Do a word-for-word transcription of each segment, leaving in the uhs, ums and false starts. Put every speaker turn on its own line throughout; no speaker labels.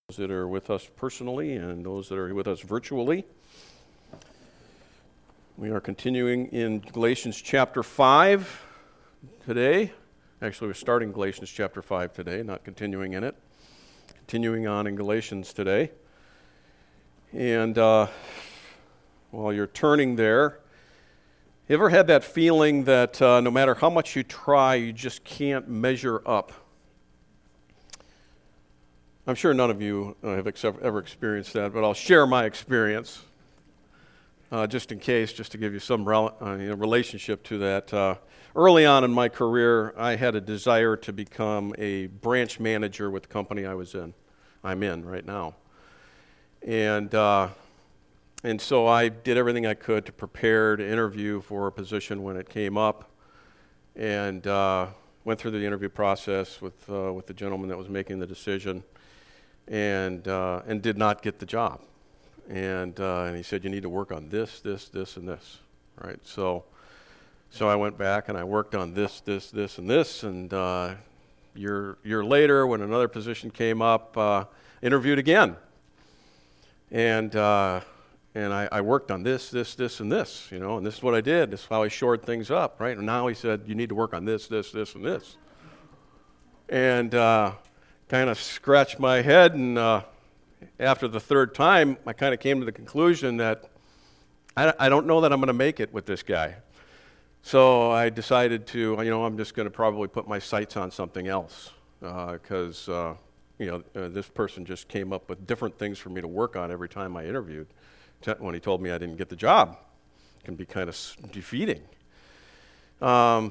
Those that are with us personally and those that are with us virtually. We are continuing in Galatians chapter five today. Actually, we're starting Galatians chapter five today, not continuing in it. Continuing on in Galatians today. And uh, while you're turning there, you ever had that feeling that uh, no matter how much you try, you just can't measure up? I'm sure none of you uh, have ex- ever experienced that, but I'll share my experience uh, just in case, just to give you some rel- uh, you know, relationship to that. Uh, early on in my career, I had a desire to become a branch manager with the company I was in. I'm in right now. And uh, and so I did everything I could to prepare to interview for a position when it came up, and uh, went through the interview process with uh, with the gentleman that was making the decision. And uh, and did not get the job, and uh, and he said, you need to work on this, this, this, and this, right? So, so I went back and I worked on this, this, this, and this, and uh, year year later, when another position came up, uh, interviewed again, and uh, and I, I worked on this, this, this, and this, you know, and this is what I did. This is how I shored things up, right? And now he said, you need to work on this, this, this, and this, and. Uh, kind of scratched my head, and uh, after the third time, I kind of came to the conclusion that I, I don't know that I'm going to make it with this guy. So I decided to, you know, I'm just going to probably put my sights on something else, because, uh, uh, you know, uh, this person just came up with different things for me to work on every time I interviewed. When he told me I didn't get the job, it can be kind of defeating. Um,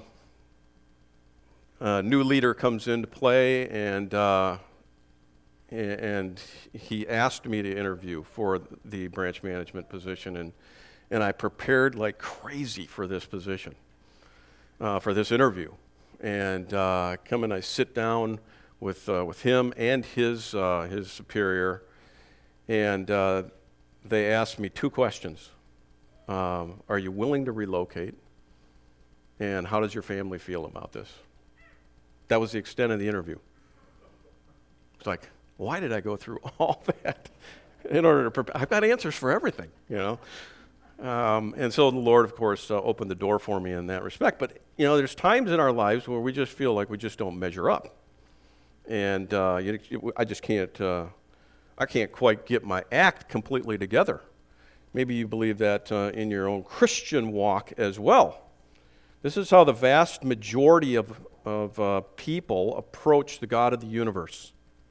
A new leader comes into play, and uh, and he asked me to interview for the branch management position, and and I prepared like crazy for this position, uh, for this interview, and uh, come and I sit down with uh, with him and his uh, his superior, and uh, they asked me two questions: um, Are you willing to relocate? And how does your family feel about this? That was the extent of the interview. It's like, why did I go through all that in order to prepare? I've got answers for everything, you know. Um, and so the Lord, of course, uh, opened the door for me in that respect. But, you know, there's times in our lives where we just feel like we just don't measure up. And uh, you, you, I just can't, uh, I can't quite get my act completely together. Maybe you believe that uh, in your own Christian walk as well. This is how the vast majority of of uh, people approach the God of the universe.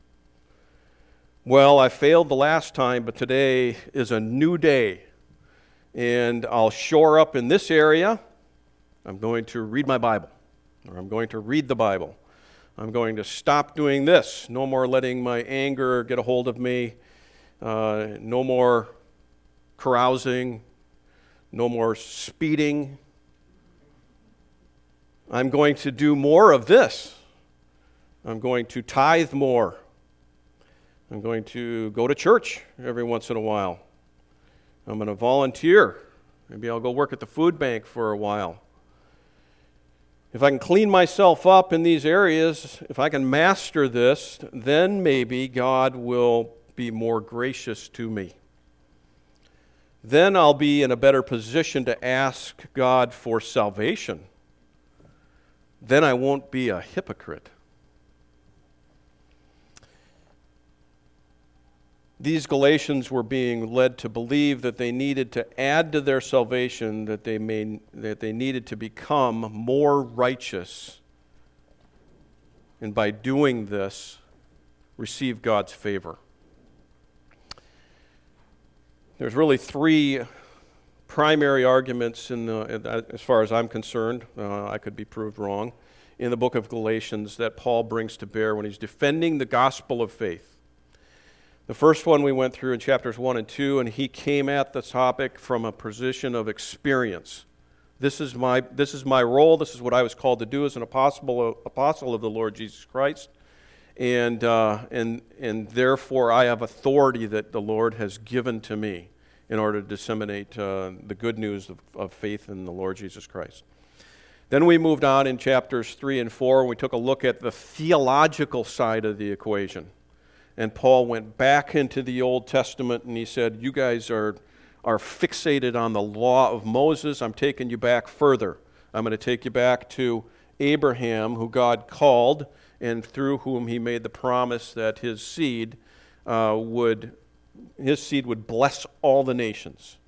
Well, I failed the last time, but today is a new day, and I'll shore up in this area. I'm going to read my Bible, or I'm going to read the Bible. I'm going to stop doing this. No more letting my anger get a hold of me. Uh, no more carousing. No more speeding. I'm going to do more of this. I'm going to tithe more. I'm going to go to church every once in a while. I'm going to volunteer. Maybe I'll go work at the food bank for a while. If I can clean myself up in these areas, if I can master this, then maybe God will be more gracious to me. Then I'll be in a better position to ask God for salvation. Then I won't be a hypocrite. These Galatians were being led to believe that they needed to add to their salvation, that they may, that they needed to become more righteous, and by doing this, receive God's favor. There's really three primary arguments in the, as far as I'm concerned, uh, I could be proved wrong, in the book of Galatians that Paul brings to bear when he's defending the gospel of faith. The first one we went through in chapters one and two, and he came at the topic from a position of experience. This is my this is my role. This is what I was called to do as an apostle apostle of the Lord Jesus Christ, and uh, and and therefore I have authority that the Lord has given to me in order to disseminate uh, the good news of, of faith in the Lord Jesus Christ. Then we moved on in chapters three and four, and we took a look at the theological side of the equation. And Paul went back into the Old Testament and he said, you guys are, are fixated on the law of Moses. I'm taking you back further. I'm going to take you back to Abraham, who God called, and through whom he made the promise that his seed uh, would his seed would bless all the nations.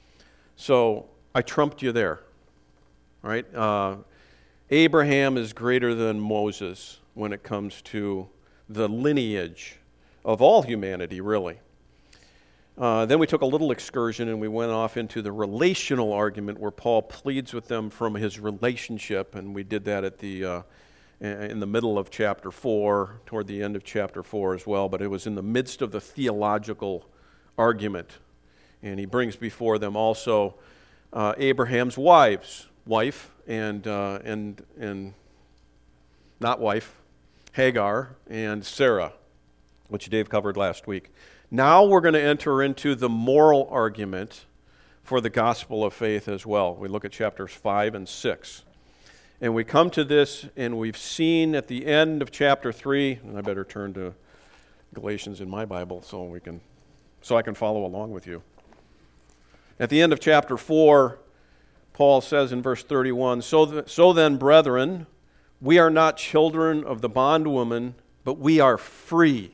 So I trumped you there, right? Uh, Abraham is greater than Moses when it comes to the lineage of all humanity, really. Uh, then we took a little excursion and we went off into the relational argument where Paul pleads with them from his relationship, and we did that at the uh, in the middle of chapter four, toward the end of chapter four as well, but it was in the midst of the theological argument. And he brings before them also uh, Abraham's wives, wife and uh, and and not wife, Hagar and Sarah, which Dave covered last week. Now we're going to enter into the moral argument for the gospel of faith as well. We look at chapters five and six. And we come to this, and we've seen at the end of chapter three, and I better turn to Galatians in my Bible so we can, so I can follow along with you. At the end of chapter four, Paul says in verse thirty-one, So, th- so then, brethren, we are not children of the bondwoman, but we are free.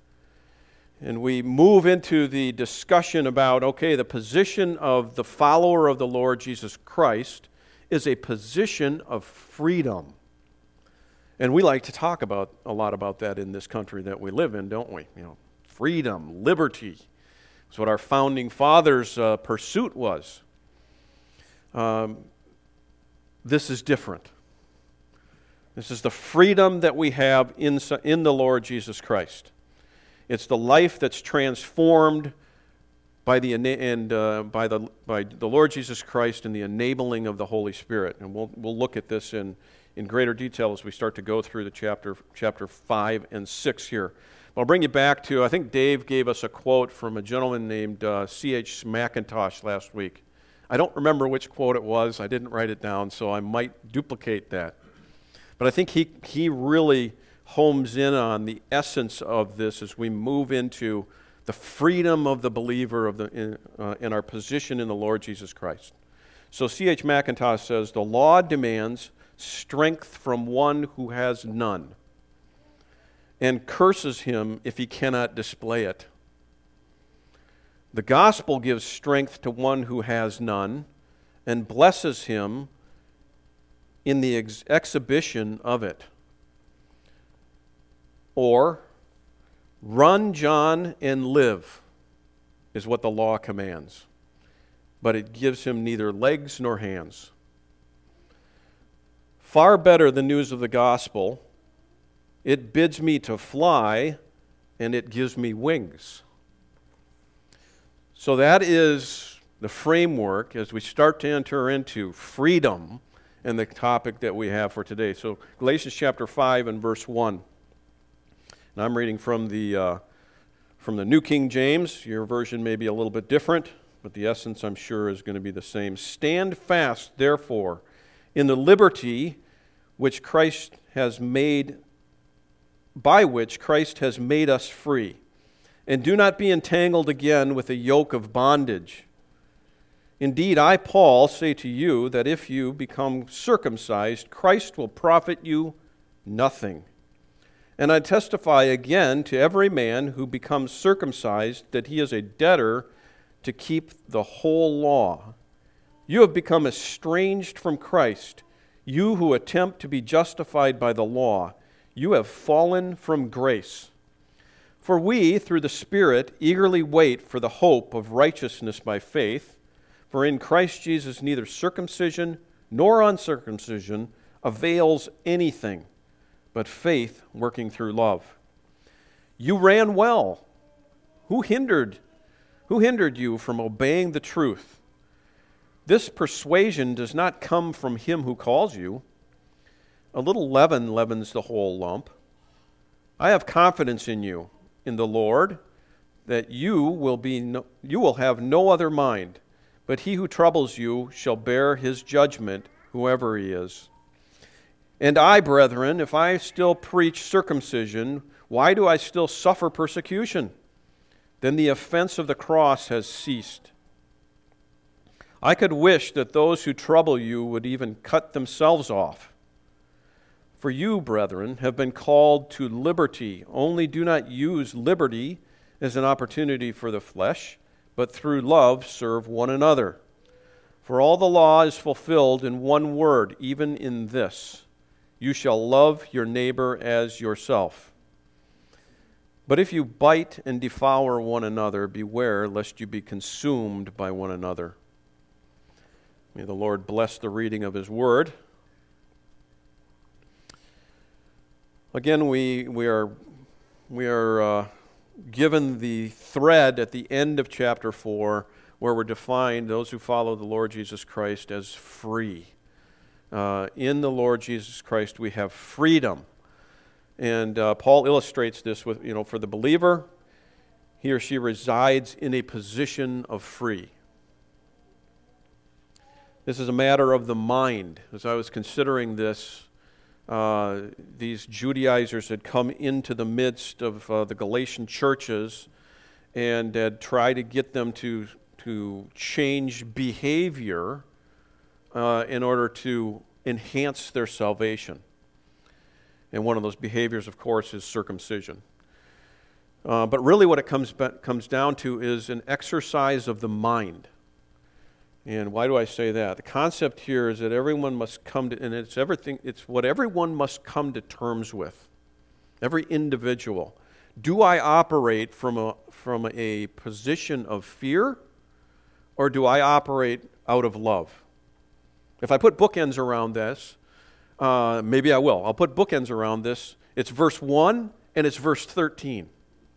And we move into the discussion about, okay, the position of the follower of the Lord Jesus Christ is a position of freedom. And we like to talk about a lot about that in this country that we live in, don't we? You know, freedom, liberty. It's what our founding fathers' uh, pursuit was. Um, this is different. This is the freedom that we have in, in the Lord Jesus Christ. It's the life that's transformed by the and uh, by the by the Lord Jesus Christ and the enabling of the Holy Spirit. And we'll we'll look at this in, in greater detail as we start to go through the chapter chapter five and six here. I'll bring you back to, I think Dave gave us a quote from a gentleman named uh, C H Mackintosh last week. I don't remember which quote it was. I didn't write it down, so I might duplicate that. But I think he he really homes in on the essence of this as we move into the freedom of the believer of the in, uh, in our position in the Lord Jesus Christ. So C H Mackintosh says, the law demands strength from one who has none and curses him if he cannot display it. The gospel gives strength to one who has none and blesses him in the ex- exhibition of it. Or, run, John, and live, is what the law commands. But it gives him neither legs nor hands. Far better the news of the gospel. It bids me to fly, and it gives me wings. So that is the framework as we start to enter into freedom and the topic that we have for today. So Galatians chapter five and verse one. And I'm reading from the uh, from the New King James. Your version may be a little bit different, but the essence, I'm sure, is going to be the same. Stand fast, therefore, in the liberty which Christ has made, by which Christ has made us free, and do not be entangled again with a yoke of bondage. Indeed, I, Paul, say to you that if you become circumcised, Christ will profit you nothing. And I testify again to every man who becomes circumcised that he is a debtor to keep the whole law. You have become estranged from Christ, you who attempt to be justified by the law. You have fallen from grace. For we, through the Spirit, eagerly wait for the hope of righteousness by faith. For in Christ Jesus neither circumcision nor uncircumcision avails anything, but faith working through love. You ran well. Who hindered, who hindered you from obeying the truth? This persuasion does not come from him who calls you. A little leaven leavens the whole lump. I have confidence in you, in the Lord, that you will be no, you will have no other mind, but he who troubles you shall bear his judgment, whoever he is. And I, brethren, if I still preach circumcision, Why do I still suffer persecution? Then the offense of the cross has ceased. I could wish that those who trouble you would even cut themselves off. For you, brethren, have been called to liberty. Only do not use liberty as an opportunity for the flesh, but through love serve one another. For all the law is fulfilled in one word, even in this: you shall love your neighbor as yourself. But if you bite and devour one another, beware lest you be consumed by one another. May the Lord bless the reading of His Word. Again, we we are we are uh, given the thread at the end of chapter four, where we're defined, those who follow the Lord Jesus Christ, as free. Uh, in the Lord Jesus Christ, we have freedom. And uh, Paul illustrates this with, you know, for the believer, he or she resides in a position of free. This is a matter of the mind. As I was considering this, uh, these Judaizers had come into the midst of uh, the Galatian churches and had tried to get them to, to change behavior uh, in order to enhance their salvation. And one of those behaviors, of course, is circumcision. Uh, but really what it comes, comes down to is an exercise of the mind. And why do I say that? The concept here is that everyone must come to, and it's everything, it's what everyone must come to terms with. Every individual. Do I operate from a, from a position of fear, or do I operate out of love? If I put bookends around this, uh, maybe I will. I'll put bookends around this. It's verse one and it's verse thirteen.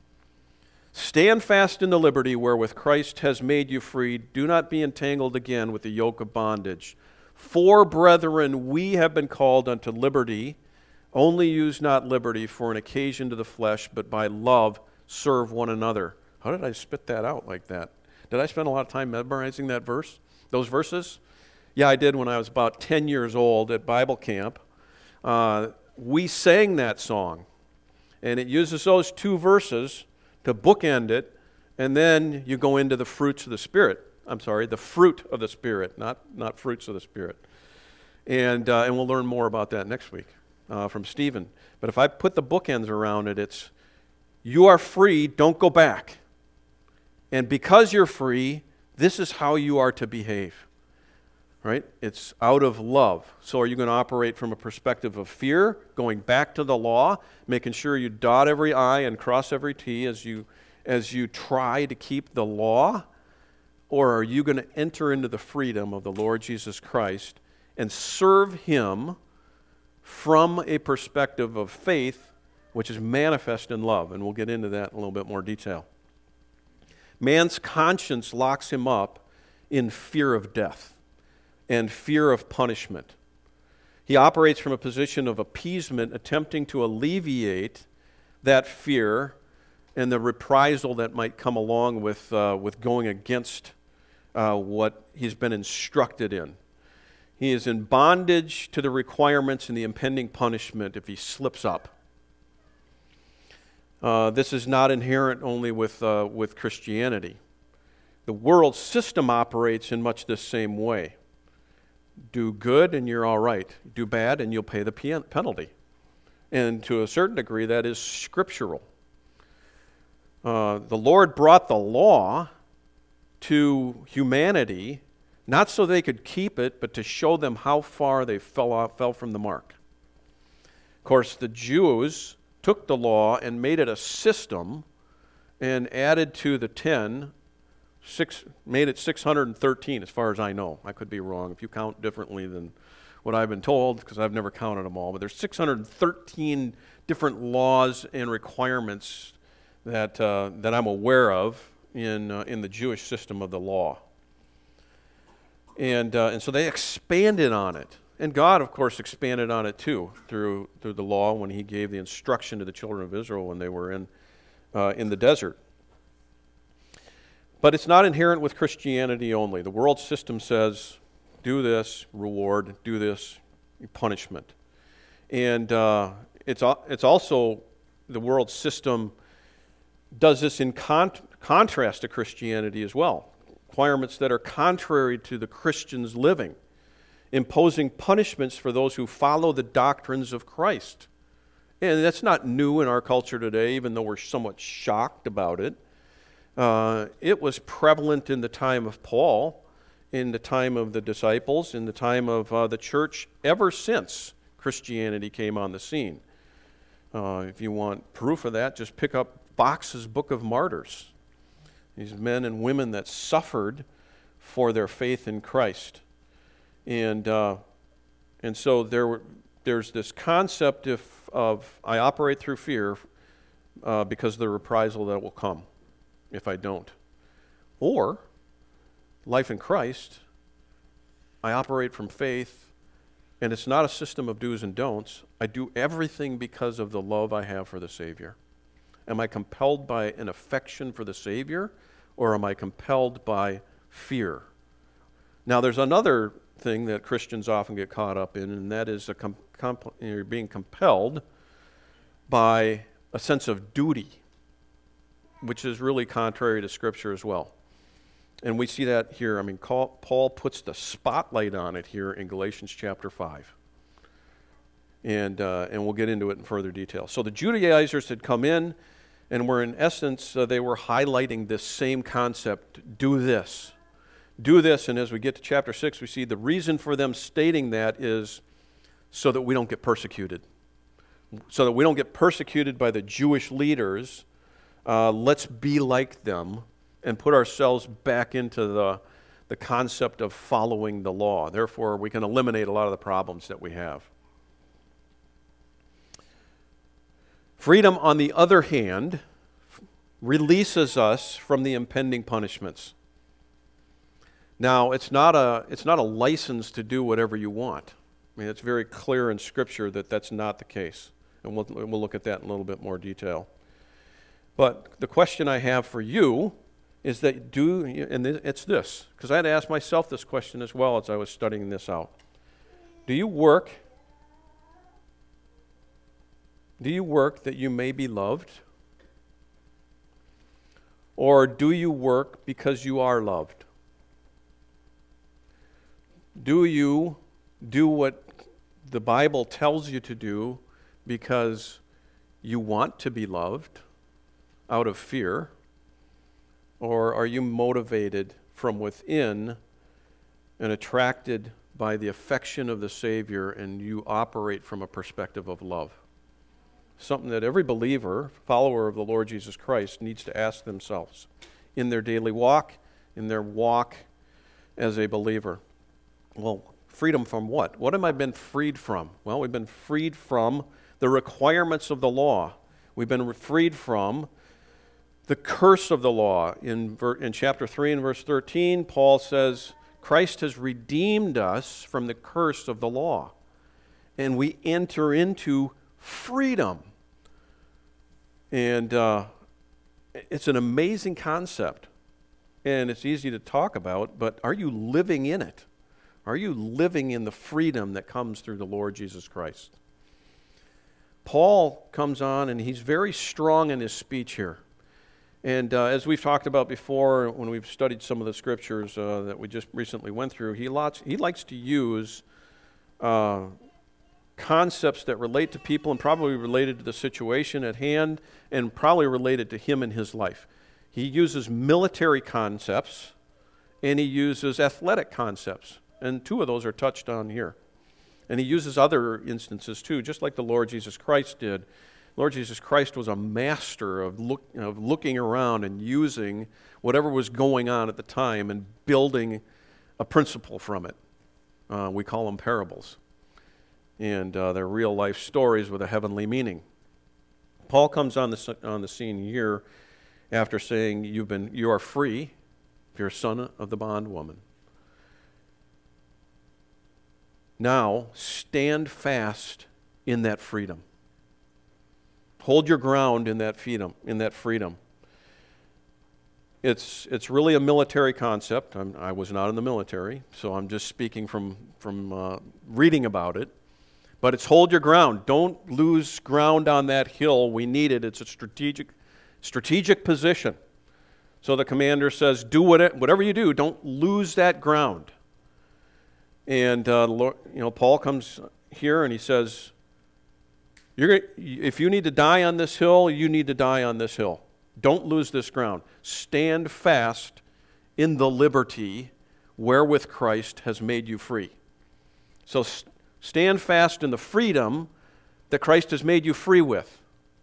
Stand fast in the liberty wherewith Christ has made you free. Do not be entangled again with the yoke of bondage. For, brethren, we have been called unto liberty. Only use not liberty for an occasion to the flesh, but by love serve one another. How did I spit that out like that? Did I spend a lot of time memorizing that verse? Those verses? Yeah, I did when I was about ten years old at Bible camp. Uh, we sang that song, and it uses those two verses to bookend it, and then you go into the fruits of the Spirit. I'm sorry, the fruit of the Spirit, not, not fruits of the Spirit. And, uh, and we'll learn more about that next week uh, from Stephen. But if I put the bookends around it, it's, you are free, don't go back. And because you're free, this is how you are to behave. Right? It's out of love. So are you going to operate from a perspective of fear, going back to the law, making sure you dot every I and cross every T as you as you try to keep the law? Or are you going to enter into the freedom of the Lord Jesus Christ and serve Him from a perspective of faith, which is manifest in love? And we'll get into that in a little bit more detail. Man's conscience locks him up in fear of death and fear of punishment. He operates from a position of appeasement, attempting to alleviate that fear and the reprisal that might come along with, uh, with going against uh, what he's been instructed in. He is in bondage to the requirements and the impending punishment if he slips up. Uh, this is not inherent only with, uh, with Christianity. The world system operates in much the same way. Do good and you're all right. Do bad and you'll pay the penalty. And to a certain degree, that is scriptural. Uh, the Lord brought the law to humanity, not so they could keep it, but to show them how far they fell off, fell from the mark. Of course, the Jews took the law and made it a system and added to the ten Six, made it six hundred thirteen, as far as I know. I could be wrong if you count differently than what I've been told, because I've never counted them all. But there's six hundred thirteen different laws and requirements that uh, that I'm aware of in uh, in the Jewish system of the law. And uh, and so they expanded on it, and God, of course, expanded on it too through through the law when He gave the instruction to the children of Israel when they were in uh, in the desert. But it's not inherent with Christianity only. The world system says, do this, reward, do this, punishment. And uh, it's it's also the world system does this in con- contrast to Christianity as well. Requirements that are contrary to the Christian's living, imposing punishments for those who follow the doctrines of Christ. And that's not new in our culture today, even though we're somewhat shocked about it. Uh, it was prevalent in the time of Paul, in the time of the disciples, in the time of uh, the church, ever since Christianity came on the scene. Uh, if you want proof of that, just pick up Fox's Book of Martyrs. These men and women that suffered for their faith in Christ. And uh, and so there were, there's this concept of, of I operate through fear uh, because of the reprisal that will come if I don't. Or, life in Christ, I operate from faith, and it's not a system of do's and don'ts. I do everything because of the love I have for the Savior. Am I compelled by an affection for the Savior, or am I compelled by fear? Now, there's another thing that Christians often get caught up in, and that is a com- comp- you're being compelled by a sense of duty, which is really contrary to Scripture as well. And we see that here. I mean, Paul puts the spotlight on it here in Galatians chapter five. And uh, and we'll get into it in further detail. So the Judaizers had come in, and were in essence, uh, they were highlighting this same concept, do this. Do this, and as we get to chapter six, we see the reason for them stating that is so that we don't get persecuted. So that we don't get persecuted by the Jewish leaders, uh, let's be like them and put ourselves back into the, the concept of following the law. Therefore, we can eliminate a lot of the problems that we have. Freedom, on the other hand, releases us from the impending punishments. Now, it's not a it's not a license to do whatever you want. I mean, it's very clear in Scripture that that's not the case. And we'll, we'll look at that in a little bit more detail. But the question I have for you is that do, and it's this, because I had to ask myself this question as well as I was studying this out. Do you work, do you work that you may be loved? Or do you work because you are loved? Do you do what the Bible tells you to do because you want to be loved out of fear? Or are you motivated from within and attracted by the affection of the Savior, and you operate from a perspective of love? Something that every believer, follower of the Lord Jesus Christ, needs to ask themselves in their daily walk, in their walk as a believer. Well, freedom from what? What have I been freed from? Well, we've been freed from the requirements of the law. We've been freed from the curse of the law. In, ver- in chapter three and verse thirteen, Paul says, Christ has redeemed us from the curse of the law, and we enter into freedom. And uh, it's an amazing concept, and it's easy to talk about, but are you living in it? Are you living in the freedom that comes through the Lord Jesus Christ? Paul comes on, and he's very strong in his speech here. And uh, as we've talked about before, when we've studied some of the scriptures uh, that we just recently went through, he, lots, he likes to use uh, concepts that relate to people and probably related to the situation at hand and probably related to him and his life. He uses military concepts and he uses athletic concepts, and two of those are touched on here. And he uses other instances too, just like the Lord Jesus Christ did. Lord Jesus Christ was a master of, look, of looking around and using whatever was going on at the time and building a principle from it. Uh, we call them parables. And uh, they're real-life stories with a heavenly meaning. Paul comes on the, on the scene here after saying, You've been, you are free if you're a son of the bondwoman. Now, stand fast in that freedom. Hold your ground in that freedom. In that freedom. It's it's really a military concept. I'm, I was not in the military, so I'm just speaking from from uh, reading about it. But it's hold your ground. Don't lose ground on that hill. We need it. It's a strategic, strategic position. So the commander says, do what, whatever you do, don't lose that ground. And uh, Lord, you know, Paul comes here and he says, You're gonna, if you need to die on this hill, you need to die on this hill. Don't lose this ground. Stand fast in the liberty wherewith Christ has made you free. So st- stand fast in the freedom that Christ has made you free with.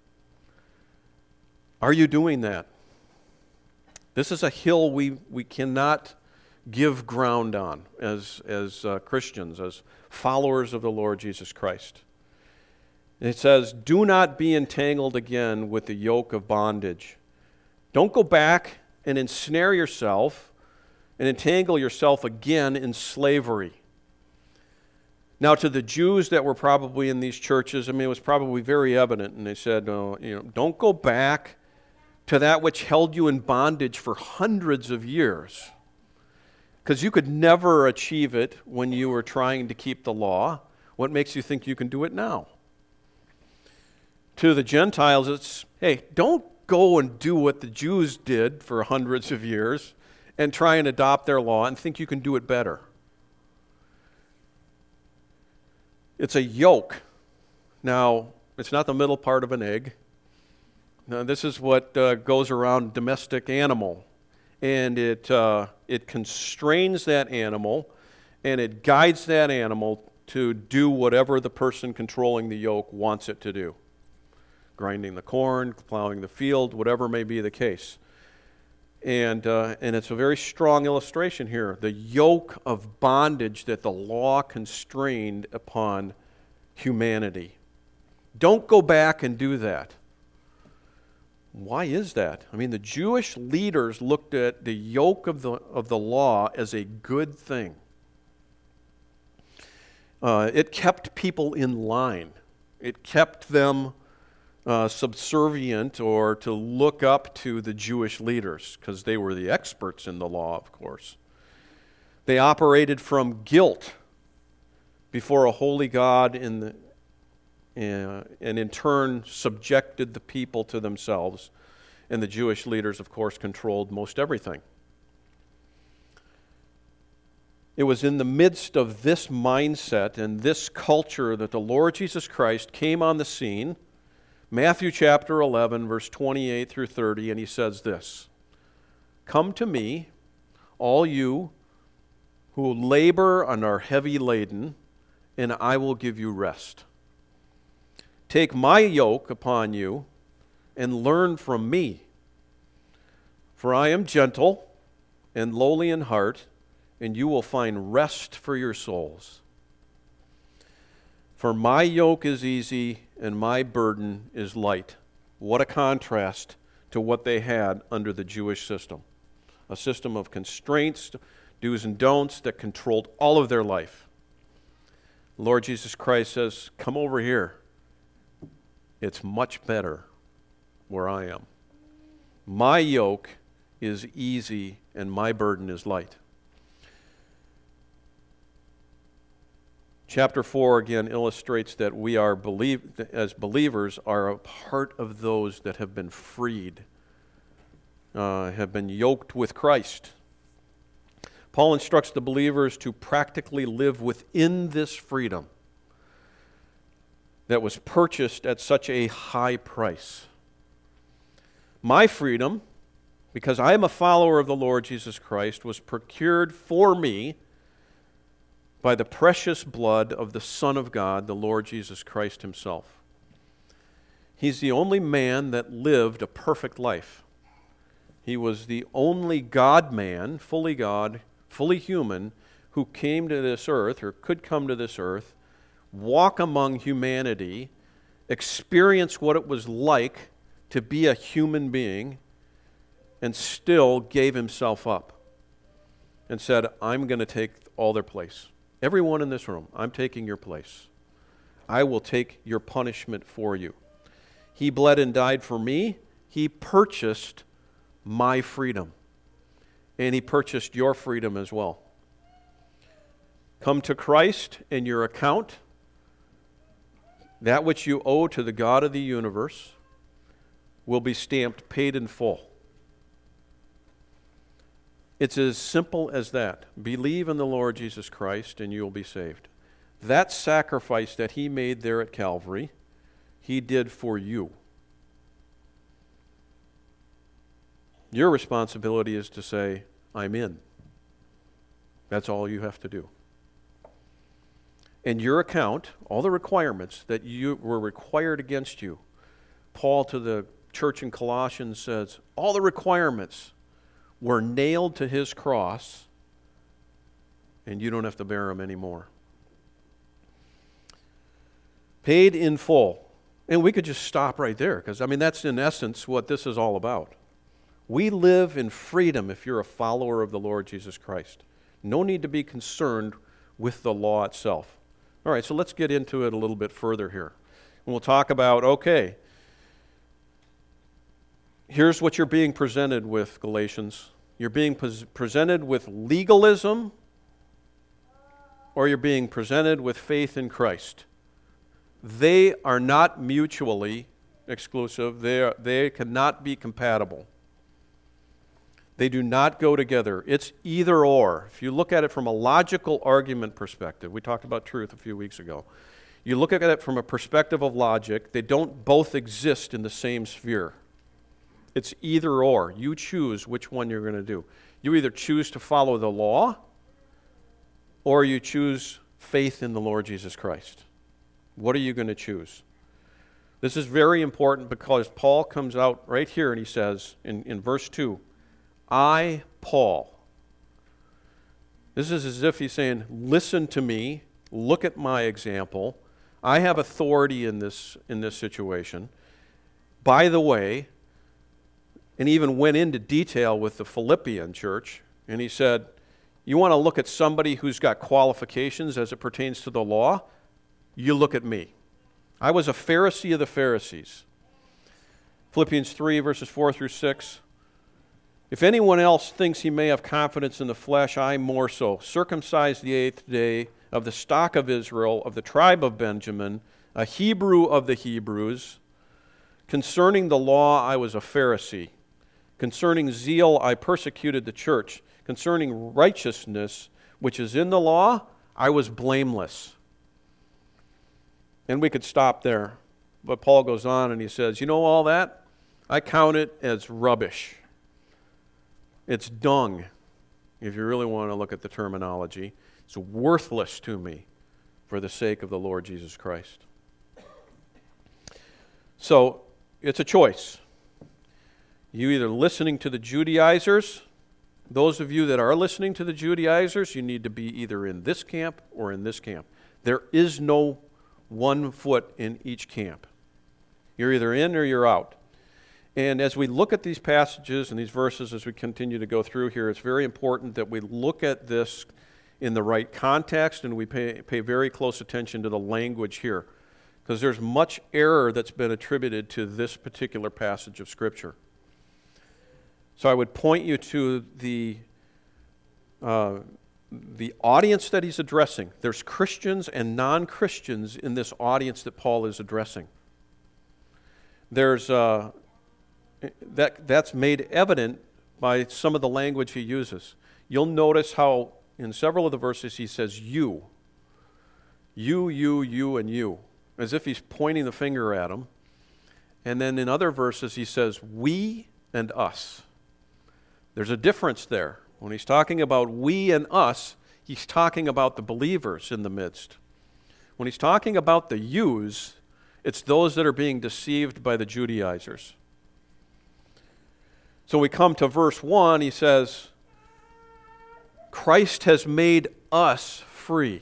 Are you doing that? This is a hill we, we cannot give ground on as, as uh, Christians, as followers of the Lord Jesus Christ. It says, do not be entangled again with the yoke of bondage. Don't go back and ensnare yourself and entangle yourself again in slavery. Now, to the Jews that were probably in these churches, I mean, it was probably very evident, and they said, uh, you know, don't go back to that which held you in bondage for hundreds of years, because you could never achieve it when you were trying to keep the law. What makes you think you can do it now? To the Gentiles, it's, hey, don't go and do what the Jews did for hundreds of years and try and adopt their law and think you can do it better. It's a yoke. Now, it's not the middle part of an egg. Now, this is what uh, goes around domestic animal. And it, uh, it constrains that animal, and it guides that animal to do whatever the person controlling the yoke wants it to do. Grinding the corn, plowing the field, whatever may be the case. And, uh, and it's a very strong illustration here. The yoke of bondage that the law constrained upon humanity. Don't go back and do that. Why is that? I mean, the Jewish leaders looked at the yoke of the, of the law as a good thing. Uh, it kept people in line. It kept them Uh, subservient or to look up to the Jewish leaders because they were the experts in the law, of course. They operated from guilt before a holy God in the, uh, and in turn subjected the people to themselves. And the Jewish leaders, of course, controlled most everything. It was in the midst of this mindset and this culture that the Lord Jesus Christ came on the scene. Matthew chapter eleven, verse twenty-eight through thirty, and he says this, "Come to me, all you who labor and are heavy laden, and I will give you rest. Take my yoke upon you and learn from me, for I am gentle and lowly in heart, and you will find rest for your souls. For my yoke is easy and my burden is light." What a contrast to what they had under the Jewish system. A system of constraints, do's and don'ts that controlled all of their life. Lord Jesus Christ says, come over here. It's much better where I am. My yoke is easy and my burden is light. Chapter four again illustrates that we are believe, as believers are a part of those that have been freed, uh, have been yoked with Christ. Paul instructs the believers to practically live within this freedom that was purchased at such a high price. My freedom, because I am a follower of the Lord Jesus Christ, was procured for me by the precious blood of the Son of God, the Lord Jesus Christ himself. He's the only man that lived a perfect life. He was the only God-man, fully God, fully human, who came to this earth, or could come to this earth, walk among humanity, experience what it was like to be a human being, and still gave himself up and said, I'm going to take all their place. Everyone in this room, I'm taking your place. I will take your punishment for you. He bled and died for me. He purchased my freedom. And he purchased your freedom as well. Come to Christ and your account that which you owe to the God of the universe will be stamped paid in full. It's as simple as that. Believe in the Lord Jesus Christ and you'll be saved. That sacrifice that he made there at Calvary, he did for you. Your responsibility is to say, I'm in. That's all you have to do. And your account, all the requirements that you were required against you, Paul to the church in Colossians says, all the requirements were nailed to his cross, and you don't have to bear them anymore. Paid in full. And we could just stop right there, because, I mean, that's in essence what this is all about. We live in freedom if you're a follower of the Lord Jesus Christ. No need to be concerned with the law itself. All right, so let's get into it a little bit further here. And we'll talk about, okay, here's what you're being presented with, Galatians. You're being pres- presented with legalism, or you're being presented with faith in Christ. They are not mutually exclusive. They are, they cannot be compatible. They do not go together. It's either or. If you look at it from a logical argument perspective, we talked about truth a few weeks ago. You look at it from a perspective of logic, they don't both exist in the same sphere. It's either or. You choose which one you're going to do. You either choose to follow the law or you choose faith in the Lord Jesus Christ. What are you going to choose? This is very important because Paul comes out right here and he says in, in verse two, I, Paul. This is as if he's saying, listen to me, look at my example. I have authority in this, in this situation. By the way, and even went into detail with the Philippian church, and he said, you want to look at somebody who's got qualifications as it pertains to the law? You look at me. I was a Pharisee of the Pharisees. Philippians three, verses four through six. If anyone else thinks he may have confidence in the flesh, I more so. Circumcised the eighth day, of the stock of Israel, of the tribe of Benjamin, a Hebrew of the Hebrews. Concerning the law, I was a Pharisee. Concerning zeal, I persecuted the church. Concerning righteousness, which is in the law, I was blameless. And we could stop there. But Paul goes on and he says, you know all that? I count it as rubbish. It's dung, if you really want to look at the terminology. It's worthless to me for the sake of the Lord Jesus Christ. So, it's a choice. You either listening to the Judaizers, those of you that are listening to the Judaizers, you need to be either in this camp or in this camp. There is no one foot in each camp. You're either in or you're out. And as we look at these passages and these verses as we continue to go through here, it's very important that we look at this in the right context and we pay, pay very close attention to the language here, because there's much error that's been attributed to this particular passage of Scripture. So I would point you to the, uh, the audience that he's addressing. There's Christians and non-Christians in this audience that Paul is addressing. There's... Uh, That, that's made evident by some of the language he uses. You'll notice how in several of the verses he says you. You, you, you, and you. As if he's pointing the finger at them. And then in other verses he says we and us. There's a difference there. When he's talking about we and us, he's talking about the believers in the midst. When he's talking about the yous, it's those that are being deceived by the Judaizers. So we come to verse one, he says, Christ has made us free.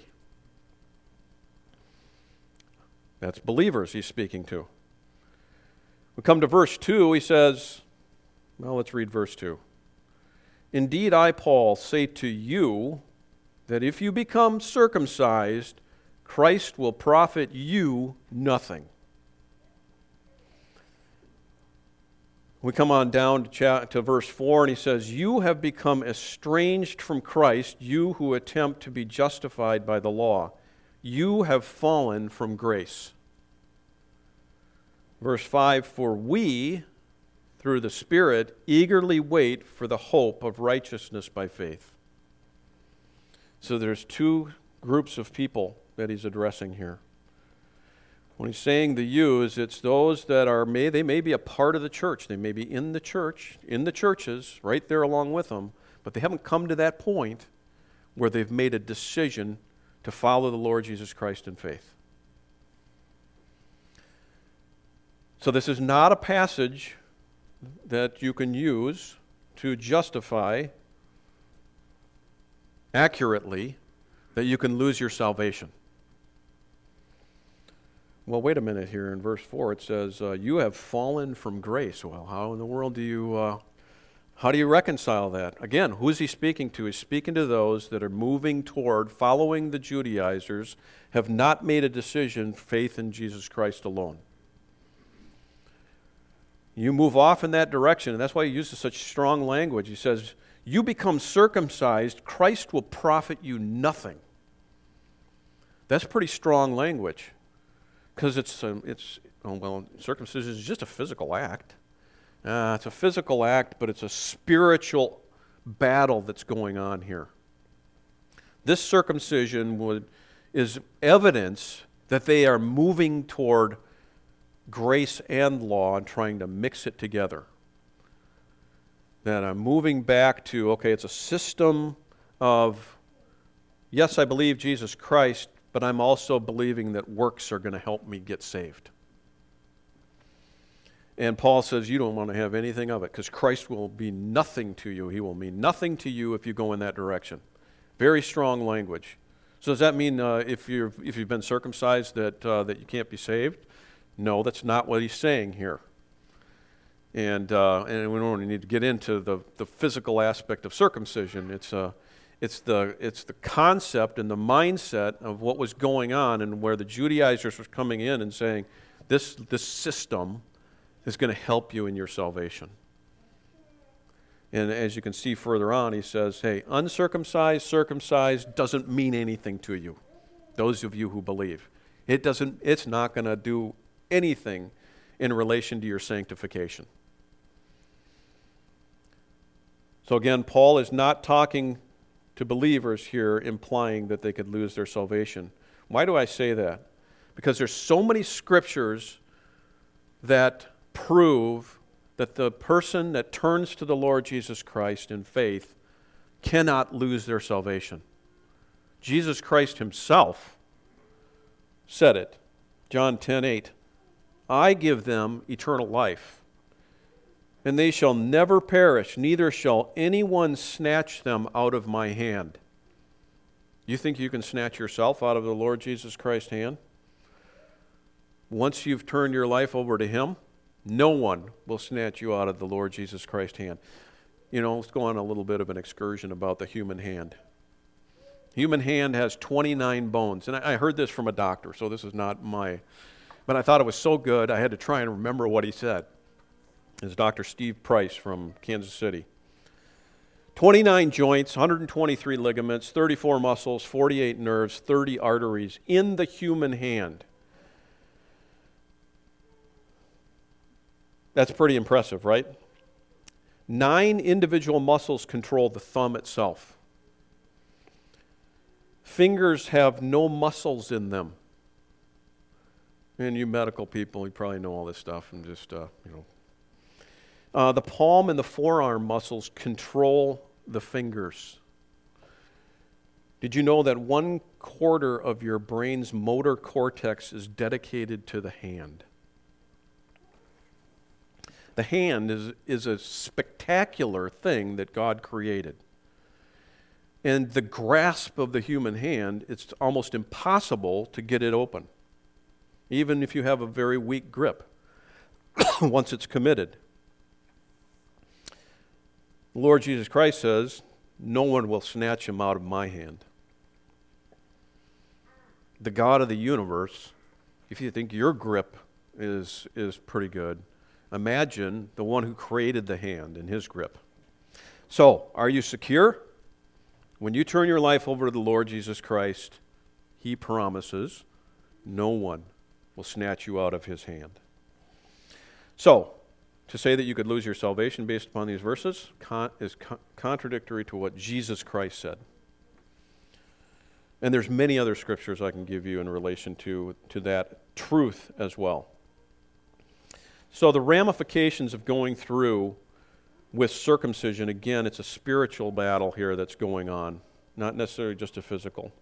That's believers he's speaking to. We come to verse two, he says, well, let's read verse two. Indeed, I, Paul, say to you that if you become circumcised, Christ will profit you nothing. We come on down to, cha- to verse four, and he says, you have become estranged from Christ, you who attempt to be justified by the law. You have fallen from grace. Verse five, for we, through the Spirit, eagerly wait for the hope of righteousness by faith. So there's two groups of people that he's addressing here. When he's saying the yous, it's those that are, may they may be a part of the church. They may be in the church, in the churches, right there along with them, but they haven't come to that point where they've made a decision to follow the Lord Jesus Christ in faith. So this is not a passage that you can use to justify accurately that you can lose your salvation. Well, wait a minute here. In verse four, it says, uh, you have fallen from grace. Well, how in the world do you, uh, how do you reconcile that? Again, who is he speaking to? He's speaking to those that are moving toward following the Judaizers, have not made a decision, faith in Jesus Christ alone. You move off in that direction, and that's why he uses such strong language. He says, you become circumcised, Christ will profit you nothing. That's pretty strong language. Because it's, um, it's oh, well, circumcision is just a physical act. Uh, it's a physical act, but it's a spiritual battle that's going on here. This circumcision would, is evidence that they are moving toward grace and law and trying to mix it together. That I'm moving back to, okay, it's a system of, yes, I believe Jesus Christ, but I'm also believing that works are going to help me get saved. And Paul says you don't want to have anything of it because Christ will be nothing to you. He will mean nothing to you if you go in that direction. Very strong language. So does that mean uh, if you're if you've been circumcised that uh, that you can't be saved? No, that's not what he's saying here. And uh, and we don't need to get into the, the physical aspect of circumcision. It's a It's the, it's the concept and the mindset of what was going on and where the Judaizers were coming in and saying, this, this system is going to help you in your salvation. And as you can see further on, he says, hey, uncircumcised, circumcised doesn't mean anything to you, those of you who believe. It doesn't, it's not going to do anything in relation to your sanctification. So again, Paul is not talking to believers here, implying that they could lose their salvation. Why do I say that? Because there's so many scriptures that prove that the person that turns to the Lord Jesus Christ in faith cannot lose their salvation. Jesus Christ himself said it. John ten eight, I give them eternal life, and they shall never perish, neither shall anyone snatch them out of my hand. You think you can snatch yourself out of the Lord Jesus Christ's hand? Once you've turned your life over to him, no one will snatch you out of the Lord Jesus Christ's hand. You know, let's go on a little bit of an excursion about the human hand. Human hand has twenty-nine bones. And I heard this from a doctor, so this is not my... But I thought it was so good, I had to try and remember what he said. Is Doctor Steve Price from Kansas City. twenty-nine joints, one hundred twenty-three ligaments, thirty-four muscles, forty-eight nerves, thirty arteries in the human hand. That's pretty impressive, right? Nine individual muscles control the thumb itself. Fingers have no muscles in them. And you medical people, you probably know all this stuff and just, uh, you know. Uh, the palm and the forearm muscles control the fingers. Did you know that one quarter of your brain's motor cortex is dedicated to the hand? The hand is, is a spectacular thing that God created. And the grasp of the human hand, it's almost impossible to get it open, even if you have a very weak grip, once it's committed. The Lord Jesus Christ says, no one will snatch him out of my hand. The God of the universe, if you think your grip is, is pretty good, imagine the one who created the hand in his grip. So, are you secure? When you turn your life over to the Lord Jesus Christ, he promises no one will snatch you out of his hand. So, to say that you could lose your salvation based upon these verses con- is con- contradictory to what Jesus Christ said. And there's many other scriptures I can give you in relation to, to that truth as well. So the ramifications of going through with circumcision, again, it's a spiritual battle here that's going on, not necessarily just a physical.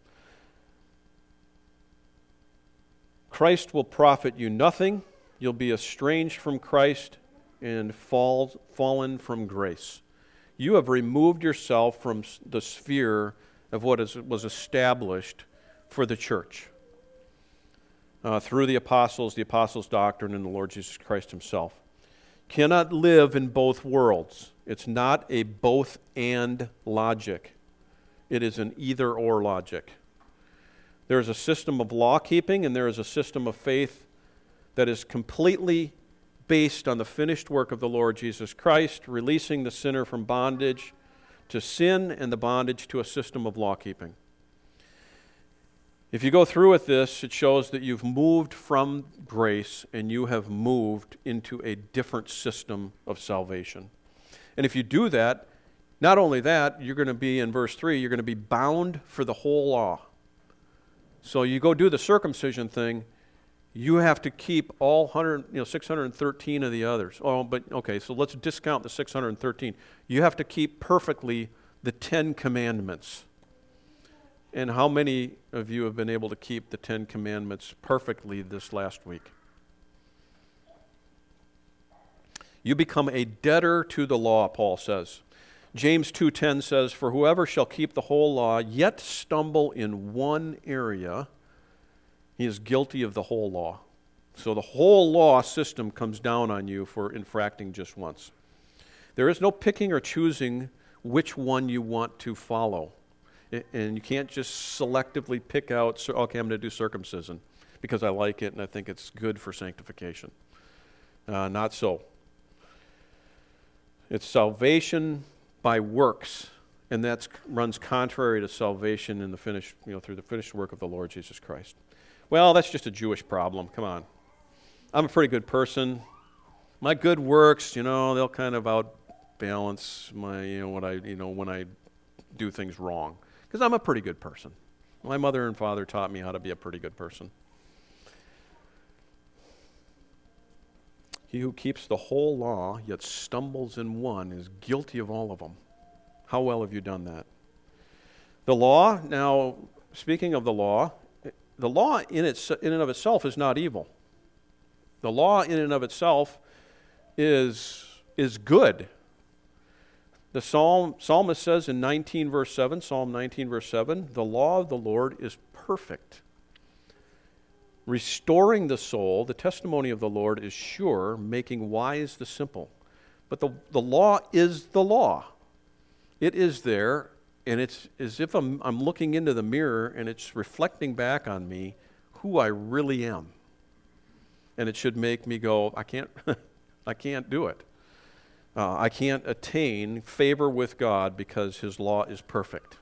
Christ will profit you nothing. You'll be estranged from Christ and fall, fallen from grace. You have removed yourself from the sphere of what is, was established for the church uh, through the apostles, the apostles' doctrine, and the Lord Jesus Christ himself. Cannot live in both worlds. It's not a both-and logic. It is an either-or logic. There is a system of law-keeping and there is a system of faith that is completely based on the finished work of the Lord Jesus Christ, releasing the sinner from bondage to sin and the bondage to a system of law-keeping. If you go through with this, it shows that you've moved from grace and you have moved into a different system of salvation. And if you do that, not only that, you're going to be, in verse three, you're going to be bound for the whole law. So you go do the circumcision thing, you have to keep all one hundred, you know, six hundred thirteen of the others. Oh, but okay, so let's discount the six hundred thirteen. You have to keep perfectly the Ten Commandments. And how many of you have been able to keep the Ten Commandments perfectly this last week? You become a debtor to the law, Paul says. James two ten says, "For whoever shall keep the whole law, yet stumble in one area, he is guilty of the whole law." So the whole law system comes down on you for infracting just once. There is no picking or choosing which one you want to follow. And you can't just selectively pick out, okay, I'm going to do circumcision because I like it and I think it's good for sanctification. Uh, not so. It's salvation by works, and that runs contrary to salvation in the finished, you know, through the finished work of the Lord Jesus Christ. Well, that's just a Jewish problem. Come on. I'm a pretty good person. My good works, you know, they'll kind of outbalance my, you know, what I, you know, when I do things wrong. Because I'm a pretty good person. My mother and father taught me how to be a pretty good person. He who keeps the whole law, yet stumbles in one, is guilty of all of them. How well have you done that? The law, now, speaking of the law, the law in, its, in and of itself is not evil. The law in and of itself is, is good. The psalm, psalmist says in nineteen verse seven, Psalm nineteen verse seven, "The law of the Lord is perfect, restoring the soul. The testimony of the Lord is sure, making wise the simple." But the, the law is the law. It is there, and it's as if I'm, I'm looking into the mirror and it's reflecting back on me who I really am. And it should make me go, I can't, I can't do it. Uh, I can't attain favor with God because his law is perfect.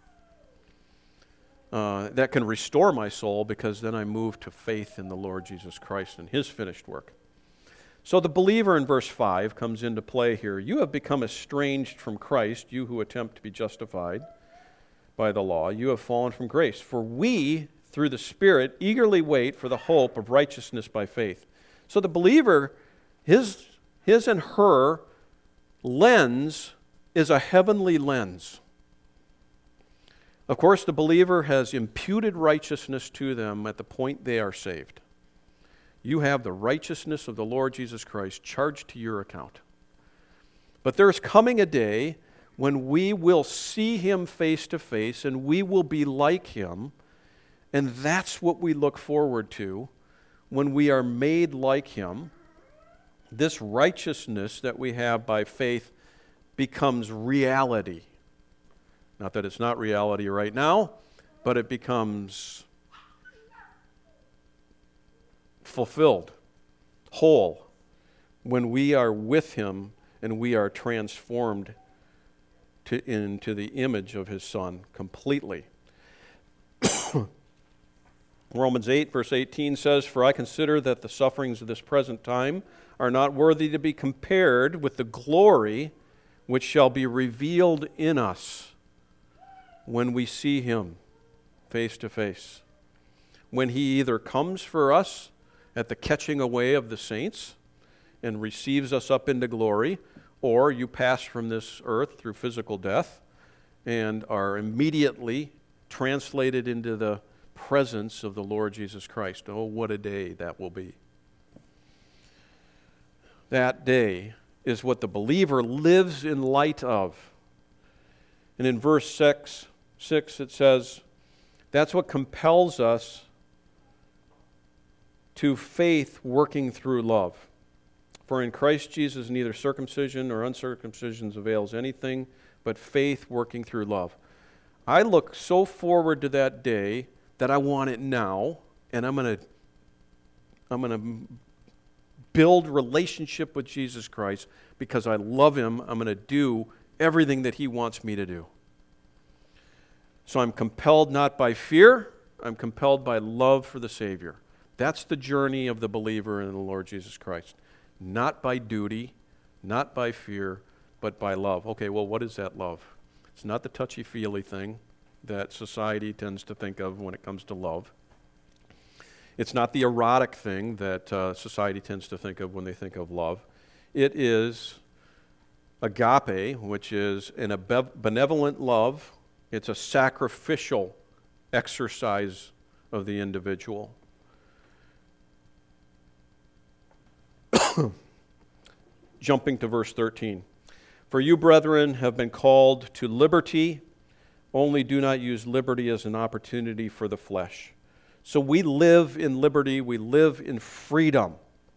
Uh, that can restore my soul because then I move to faith in the Lord Jesus Christ and his finished work. So the believer in verse five comes into play here. You have become estranged from Christ, you who attempt to be justified by the law. You have fallen from grace. For we, through the Spirit, eagerly wait for the hope of righteousness by faith. So the believer, his, his and her lens is a heavenly lens. Of course, the believer has imputed righteousness to them at the point they are saved. You have the righteousness of the Lord Jesus Christ charged to your account. But there's coming a day when we will see him face to face and we will be like him, and that's what we look forward to when we are made like him. This righteousness that we have by faith becomes reality. Not that it's not reality right now, but it becomes fulfilled, whole, when we are with him and we are transformed to, into the image of his Son completely. Romans eight verse eighteen says, "For I consider that the sufferings of this present time are not worthy to be compared with the glory which shall be revealed in us when we see him face to face. When he either comes for us at the catching away of the saints and receives us up into glory, or you pass from this earth through physical death and are immediately translated into the presence of the Lord Jesus Christ. Oh, what a day that will be. That day is what the believer lives in light of. And in verse six, six it says, that's what compels us to faith working through love. For in Christ Jesus neither circumcision nor uncircumcision avails anything, but faith working through love. I look so forward to that day that I want it now, and I'm going to I'm going to build relationship with Jesus Christ because I love him. I'm going to do everything that he wants me to do. So I'm compelled not by fear, I'm compelled by love for the Savior. That's the journey of the believer in the Lord Jesus Christ. Not by duty, not by fear, but by love. Okay, well, what is that love? It's not the touchy-feely thing that society tends to think of when it comes to love. It's not the erotic thing that uh, society tends to think of when they think of love. It is agape, which is an abe- benevolent love. It's a sacrificial exercise of the individual. Jumping to verse thirteen. For you, brethren, have been called to liberty, only do not use liberty as an opportunity for the flesh. So we live in liberty, we live in freedom.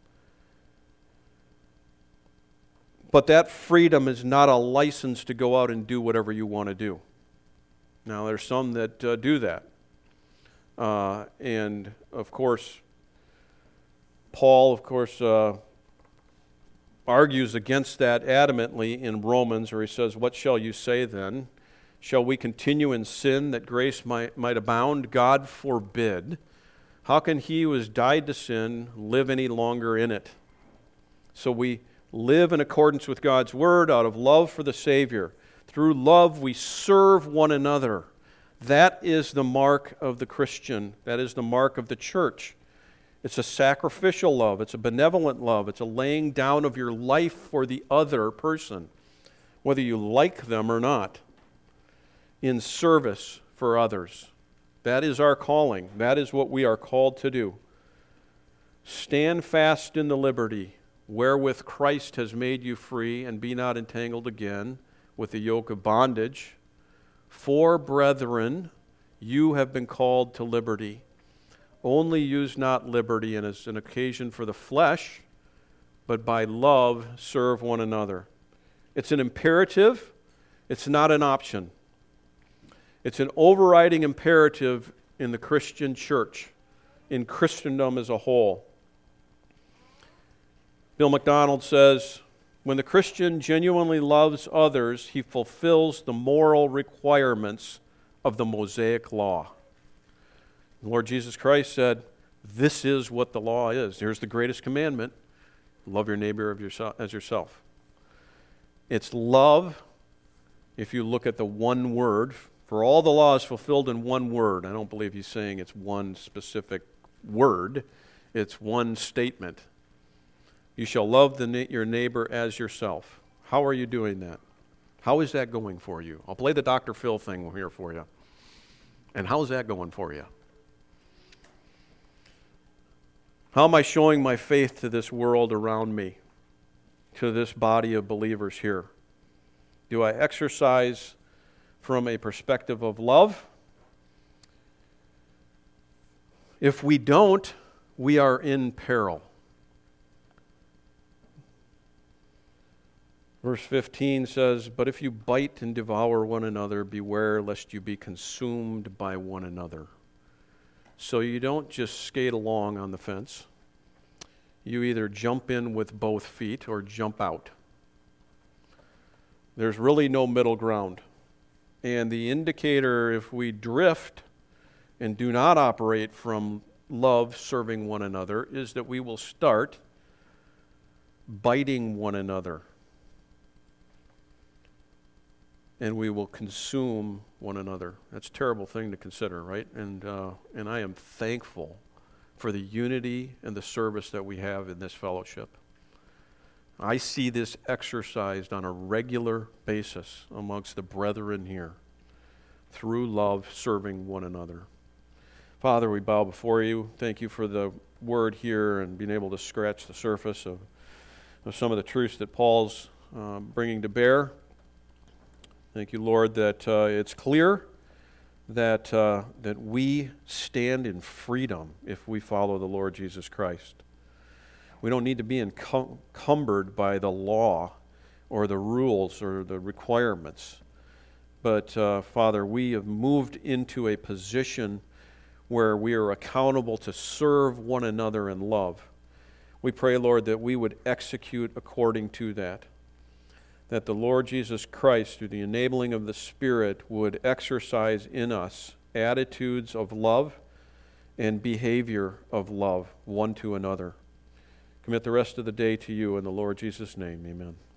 But that freedom is not a license to go out and do whatever you want to do. Now, there's some that uh, do that. Uh, and, of course, Paul, of course, uh, argues against that adamantly in Romans, where he says, what shall you say then? Shall we continue in sin that grace might, might abound? God forbid. How can he who has died to sin live any longer in it? So we live in accordance with God's word out of love for the Savior. Through love we serve one another. That is the mark of the Christian. That is the mark of the church. It's a sacrificial love. It's a benevolent love. It's a laying down of your life for the other person, whether you like them or not, in service for others. That is our calling. That is what we are called to do. Stand fast in the liberty wherewith Christ has made you free, and be not entangled again with the yoke of bondage. For, brethren, you have been called to liberty. Only use not liberty as an occasion for the flesh, but by love serve one another. It's an imperative. It's not an option. It's an overriding imperative in the Christian church, in Christendom as a whole. Bill MacDonald says, when the Christian genuinely loves others, he fulfills the moral requirements of the Mosaic law. The Lord Jesus Christ said, this is what the law is. Here's the greatest commandment. Love your neighbor of yourself, as yourself. It's love, if you look at the one word. For all the law is fulfilled in one word. I don't believe he's saying it's one specific word. It's one statement. You shall love the na- your neighbor as yourself. How are you doing that? How is that going for you? I'll play the Doctor Phil thing here for you. And how's that going for you? How am I showing my faith to this world around me, to this body of believers here? Do I exercise from a perspective of love? If we don't, we are in peril. Verse fifteen says, but if you bite and devour one another, beware lest you be consumed by one another. So you don't just skate along on the fence. You either jump in with both feet or jump out. There's really no middle ground. And the indicator, if we drift and do not operate from love serving one another, is that we will start biting one another, and we will consume one another. That's a terrible thing to consider, right? And uh, and I am thankful for the unity and the service that we have in this fellowship. I see this exercised on a regular basis amongst the brethren here through love, serving one another. Father, we bow before you. Thank you for the word here and being able to scratch the surface of, of some of the truths that Paul's um, bringing to bear. Thank you, Lord, that uh, it's clear that uh, that we stand in freedom if we follow the Lord Jesus Christ. We don't need to be encum- encumbered by the law or the rules or the requirements. But, uh, Father, we have moved into a position where we are accountable to serve one another in love. We pray, Lord, that we would execute according to that. That the Lord Jesus Christ, through the enabling of the Spirit, would exercise in us attitudes of love and behavior of love one to another. Commit the rest of the day to you in the Lord Jesus' name. Amen.